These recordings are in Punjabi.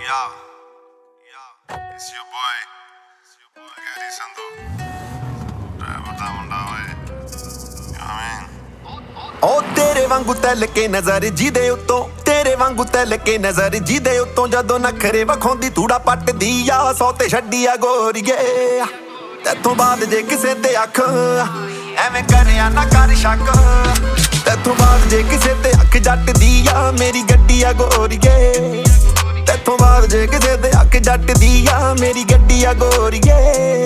It's your boy Gary Sandhu. Driver da munda hoye. ਓ ਤੇਰੇ ਵਾਂਗੂ ਤੈਲ ਕੇ ਨਜ਼ਰ ਜਿਹਦੇ ਉੱਤੋਂ ਤੇਰੇ ਵਾਂਗੂ ਤੈਲ ਕੇ ਨਜ਼ਰ ਜਿਹਦੇ ਉੱਤੋਂ ਜਦੋਂ ਨਖਰੇ ਵਖਾਉਂਦੀ ਥੂੜਾ ਪੱਟਦੀ ਆ ਸੌ ਤੇ ਛੱਡੀ ਆ ਗੋਰੀਏ ਤੇਥੋਂ ਬਾਅਦ ਜੇ ਕਿਸੇ ਤੇ ਅੱਖ ਐਵੇਂ ਕਰਿਆ ਨਾ ਕਰ ਸ਼ੱਕ ਤੇਥੋਂ ਬਾਅਦ ਜੇ ਕਿਸੇ ਤੇ ਅੱਖ ਜੱਟਦੀ ਆ ਮੇਰੀ ਗੱਡੀ ਆ ਗੋਰੀਏ ਤੇਥੋਂ ਬਾਅਦ ਜੇ ਕਿਸੇ ਤੇ ਅੱਖ ਜੱਟਦੀ ਆ ਮੇਰੀ ਗੱਡੀ ਆ ਗੋਰੀਏ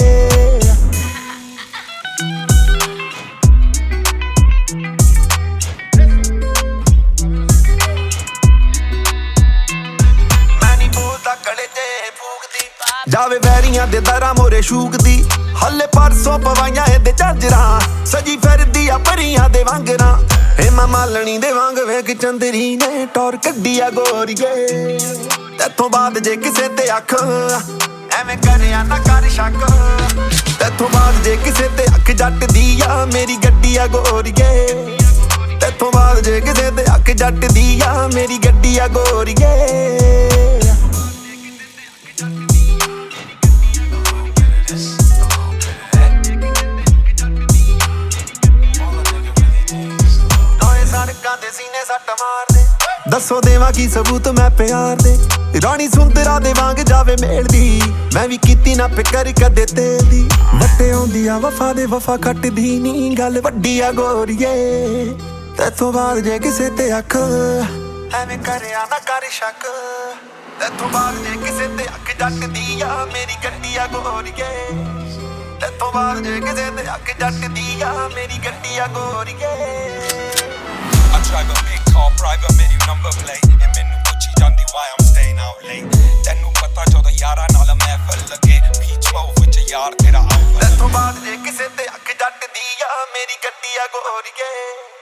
ਜਾਵੇ ਵੈਰੀਆਂ ਦੇ ਦਰਾਂ ਮੋਰੇ ਸ਼ੂਕਦੀ ਹੱਲੇ ਪਰਸੋਂ ਪਵਾਈਆਂ ਇਹਦੇ ਝਾਂਜਰਾਂ ਸਜੀ ਫਿਰਦੀ ਆ ਪਰੀਆਂ ਦੇ ਵਾਂਗਰਾਂ ਹੇਮਾ ਮਾਲਣੀ ਦੇ ਵਾਂਗ ਵੇਖ ਚੰਦਰੀ ਨੇ ਟੌਰ ਕੱਢੀ ਆ ਗੋਰੀਏ ਤੇਥੋਂ ਬਾਅਦ ਜੇ ਕਿਸੇ ਤੇ ਅੱਖ ਐਵੇਂ ਕਰਿਆ ਨਾ ਕਰ ਸ਼ੱਕ ਤੇਥੋਂ ਬਾਅਦ ਜੇ ਕਿਸੇ ਤੇ ਅੱਖ ਜੱਟਦੀ ਆ ਮੇਰੀ ਗੱਡੀ ਆ ਗੋਰੀਏ ਤੇਥੋਂ ਬਾਅਦ ਜੇ ਕਿਸੇ ਤੇ ਅੱਖ ਜੱਟਦੀ ਆ ਮੇਰੀ ਗੱਡੀ ਆ ਗੋਰੀਏ ਦੇ ਸੀਨੇ ਸੱਟ ਮਾਰਦੇ ਦੱਸੋ ਦੇਵਾਂ ਕੀ ਸਬੂਤ ਮੈਂ ਪਿਆਰ ਦੇ ਰਾਣੀ ਸੁੰਦਰਾ ਦੇ ਵਾਂਗ ਜਾਵੇ ਮੇਲਦੀ ਮੈਂ ਵੀ ਕੀਤੀ ਨਾ ਫਿਕਰ ਕਦੇ ਤੇਲ ਦੀ ਵੱਟੇ ਆਉਂਦੀ ਆ ਵਫਾ ਦੇ ਵਫਾ ਕੱਟਦੀ ਨੀ ਗੱਲ ਵੱਡੀ ਆ ਗੋਰੀਏ ਤੇਥੋਂ ਬਾਅਦ ਜੇ ਕਿਸੇ ਤੇ ਅੱਖ ਐਵੇਂ ਕਰਿਆ ਨਾ ਕਰ ਸ਼ੱਕ ਤੇਥੋਂ ਬਾਅਦ ਜੇ ਕਿਸੇ ਤੇ ਅੱਖ ਜੱਟਦੀ ਆ ਮੇਰੀ ਗੱਡੀ ਆ ਗੋਰੀਏ ਤੇਥੋਂ ਬਾਅਦ ਜੇ ਕਿਸੇ ਤੇ ਅੱਖ ਜੱਟਦੀ ਆ ਮੇਰੀ ਗੱਡੀ ਆ ਗੋਰੀਏ I drive a big car, private menu number plate ਇਹ ਮੈਨੂੰ ਪੁੱਛੀ ਜਾਂਦੀ why I'm staying out late ਤੈਨੂੰ ਪਤਾ ਜਦੋਂ ਯਾਰਾਂ ਨਾਲ ਮਹਿਫਲ ਲੱਗੇ P12 ਵਿੱਚ ਯਾਰ ਤੇਰਾ ਆਊਗਾ ਤੇਥੋਂ ਬਾਅਦ ਜੇ ਕਿਸੇ ਤੇ ਅੱਖ ਜੱਟਦੀ ਆ ਮੇਰੀ ਗੱਡੀ ਆ ਗੋਰੀਏ